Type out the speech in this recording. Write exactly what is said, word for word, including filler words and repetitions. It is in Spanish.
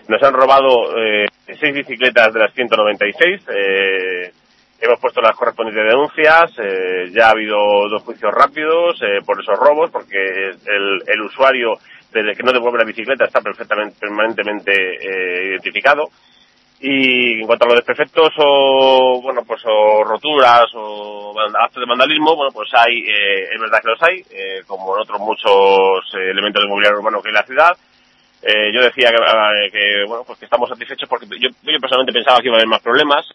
Nos han robado eh, seis bicicletas de las ciento noventa y seis. Eh, hemos puesto las correspondientes denuncias. Eh, ya ha habido dos juicios rápidos eh, por esos robos, porque el, el usuario, desde que no devuelve la bicicleta, está perfectamente, permanentemente eh, identificado. Y en cuanto a los desperfectos o, bueno, pues, o roturas o actos de vandalismo, bueno, pues hay, eh, es verdad que los hay, eh, como en otros muchos eh, elementos de mobiliario urbano que hay en la ciudad. Eh, yo decía que, que, bueno, pues que estamos satisfechos porque yo, yo personalmente pensaba que iba a haber más problemas.